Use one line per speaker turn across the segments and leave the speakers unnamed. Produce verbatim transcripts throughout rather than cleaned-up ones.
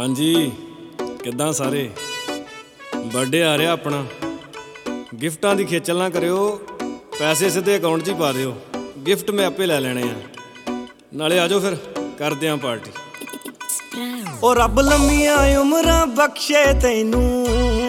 ਹਾਂਜੀ ਕਿੱਦਾਂ ਸਾਰੇ ਬਰਥਡੇ ਆ ਰਿਹਾ ਆਪਣਾ। ਗਿਫਟਾਂ ਦੀ ਖੇਚਲ ਨਾ ਕਰਿਓ, ਪੈਸੇ ਸਿੱਧੇ ਅਕਾਊਂਟ 'ਚ ਹੀ ਪਾ ਦਿਓ। ਗਿਫਟ ਮੈਂ ਆਪੇ ਲੈ ਲੈਣੇ ਆ। ਨਾਲੇ ਆ ਜਾਓ ਫਿਰ ਕਰਦੇ ਆਂ ਪਾਰਟੀ।
ਉਹ ਰੱਬ ਲੰਮੀਆਂ ਉਮਰਾਂ ਬਖਸ਼ੇ ਤੈਨੂੰ,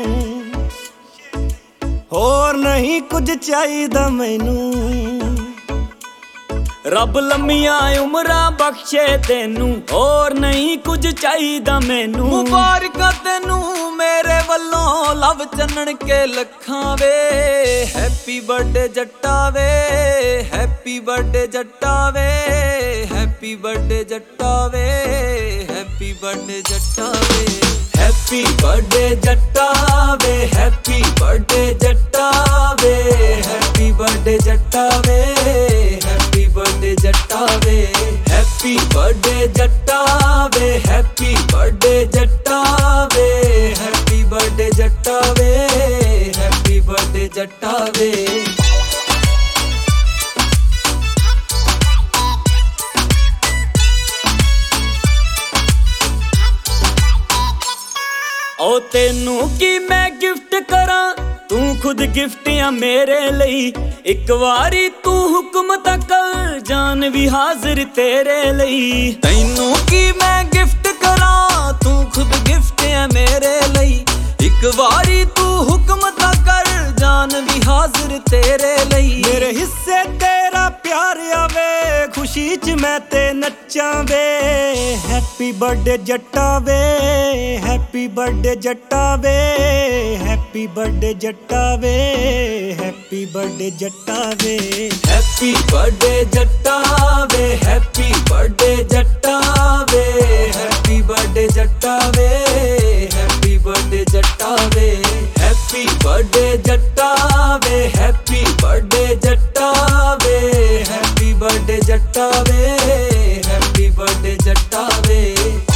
ਹੋਰ ਨਹੀਂ ਕੁਝ ਚਾਹੀਦਾ ਮੈਨੂੰ।
ਰੱਬ ਲੰਮੀਆਂ ਉਮਰਾਂ ਬਖਸ਼ੇ ਤੈਨੂੰ, ਹੋਰ ਨਹੀਂ ਕੁਝ ਚਾਹੀਦਾ ਮੈਨੂੰ।
ਮੁਬਾਰਕਾਂ ਤੈਨੂੰ ਮੇਰੇ ਵੱਲੋਂ, ਲਵ ਚੰਨਣ ਕੇ ਲੱਖਾਂ ਵੇ। ਹੈਪੀ ਬਰਥਡੇ ਜੱਟਾ ਵੇ, ਹੈਪੀ ਬਰਥਡੇ ਜੱਟਾ ਵੇ, ਹੈਪੀ ਬਰਥਡੇ ਜੱਟਾ ਵੇ, ਹੈਪੀ ਬਰਥਡੇ ਜੱਟਾ ਵੇ। ਹੈਪੀ ਬਰਥਡੇ ਜੱਟਾ ਵੇ, ਹੈਪੀ ਬਰਥਡੇ ਜੱਟਾ ਵੇ, ਹੈਪੀ ਬਰਥਡੇ ਜੱਟਾ ਵੇ, ਹੈਪੀ ਬਰਥਡੇ ਜੱਟਾ ਵੇ। ਹੈਪੀ ਬਰਥਡੇ ਜੱਟਾ ਵੇ, ਹੈਪੀ ਬਰਥਡੇ ਜੱਟਾ ਵੇ, ਹੈਪੀ ਬਰਥਡੇ ਜੱਟਾ ਵੇ, ਹੈਪੀ ਬਰਥਡੇ ਜੱਟਾ ਵੇ।
ਓ ਤੈਨੂੰ ਕੀ ਮੈਂ ਗਿਫਟ ਕਰਾਂ, ਤੂੰ ਖੁਦ ਗਿਫਟ ਆ ਮੇਰੇ ਲਈ। ਇੱਕ ਵਾਰੀ ਤੂੰ ਹੁਕਮ ਤਾਂ ਕਰ, ਜਾਨ ਵੀ ਹਾਜ਼ਰ ਤੇਰੇ ਲਈ।
ਤੈਨੂੰ ਕੀ ਮੈਂ ਗਿਫਟ ਕਰਾਂ, ਤੂੰ ਖੁਦ ਗਿਫਟ ਆ ਮੇਰੇ ਲਈ। ਇੱਕ ਵਾਰੀ ਤੂੰ ਹੁਕਮ ਤਾਂ ਕਰ, ਜਾਨ ਵੀ ਹਾਜ਼ਰ ਤੇਰੇ ਲਈ। ਮੇਰੇ ਹਿੱਸੇ ਤੇਰਾ ਪਿਆਰ ਆਵੇ, ਖੁਸ਼ੀ 'ਚ ਮੈਂ ਤੇ ਨੱਚਾਂ ਵੇ। ਹੈਪੀ ਬਰਥਡੇ ਜੱਟਾ ਵੇ, ਹੈਪੀ ਬਰਥਡੇ ਜੱਟਾ ਵੇ, ਹੈਪੀ ਬਰਥਡੇ ਜੱਟਾ ਵੇ, ਹੈਪੀ ਬਰਥਡੇ ਜੱਟਾ ਵੇ। ਹੈਪੀ ਬਰਥਡੇ ਜੱਟਾ ਵੇ, ਹੈਪੀ ਬਰਥਡੇ ਜੱਟਾ ਵੇ, ਹੈਪੀ ਬਰਥਡੇ ਜੱਟਾ ਵੇ, ਹੈਪੀ ਬਰਥਡੇ ਜੱਟਾ ਵੇ। ਹੈਪੀ ਬਰਥਡੇ ਜੱਟਾ ਵੇ, ਹੈਪੀ ਬਰਥਡੇ ਜੱਟਾ ਵੇ, ਹੈਪੀ ਬਰਥਡੇ ਜੱਟਾ ਵੇ, ਹੈਪੀ ਬਰਥਡੇ ਜੱਟਾ ਵੇ।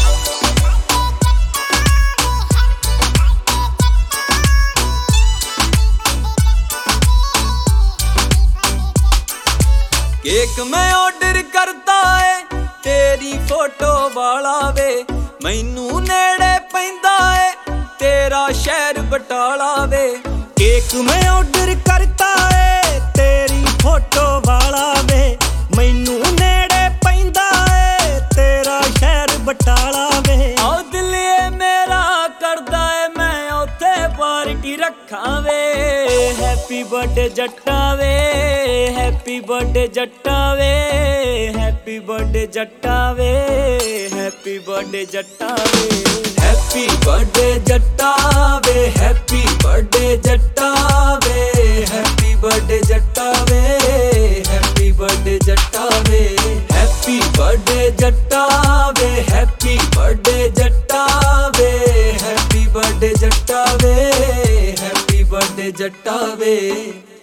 ਕੇਕ ਮੈਂ ਆਰਡਰ ਕਰਤਾ ਏ, ਤੇਰੀ ਫੋਟੋ ਵਾਲਾ ਵੇ। ਮੈਨੂੰ ਨੇੜੇ ਪੈਂਦਾ ਏ, ਤੇਰਾ ਸ਼ਹਿਰ ਬਟਾਲਾ ਵੇ। ਕੇਕ ਮੈਂ ਆਰਡਰ ਕਰਤਾ ਏ, ਤੇਰੀ ਫੋਟੋ ਵਾਲਾ ਵੇ। ਮੈਨੂੰ ਨੇੜੇ ਪੈਂਦਾ ਏ, ਤੇਰਾ ਸ਼ਹਿਰ ਬਟਾਲਾ ਵੇ।
ਆਹ ਦਿਲ ਏ ਮੇਰਾ ਕਰਦਾ ਏ, ਮੈਂ ਉੱਥੇ ਪਾਰਟੀ ਰੱਖਾਂ ਵੇ। ਹੈਪੀ ਬਰਥਡੇ ਜੱਟਾ ਵੇ, ਹੈਪੀ ਬਰਥਡੇ ਜੱਟਾ ਵੇ, ਹੈਪੀ ਬਰਥਡੇ ਜੱਟਾ ਵੇ, ਹੈਪੀ ਬਰਥਡੇ ਜੱਟਾ ਵੇ।
ਹੈਪੀ ਬਰਥਡੇ ਜੱਟਾ ਵੇ, ਹੈਪੀ ਬਰਥਡੇ ਜੱਟਾ ਵੇ, ਹੈਪੀ ਬਰਥਡੇ ਜੱਟਾ ਵੇ, ਹੈਪੀ ਬਰਥਡੇ ਜੱਟਾ ਵੇ। ਹੈਪੀ ਬਰਥਡੇ ਜੱਟਾ ਵੇ, ਹੈਪੀ ਬਰਥਡੇ ਜੱਟਾ ਵੇ, ਹੈਪੀ ਬਰਥਡੇ ਜੱਟਾ ਵੇ, ਹੈਪੀ ਬਰਥਡੇ ਜੱਟਾ ਵੇ।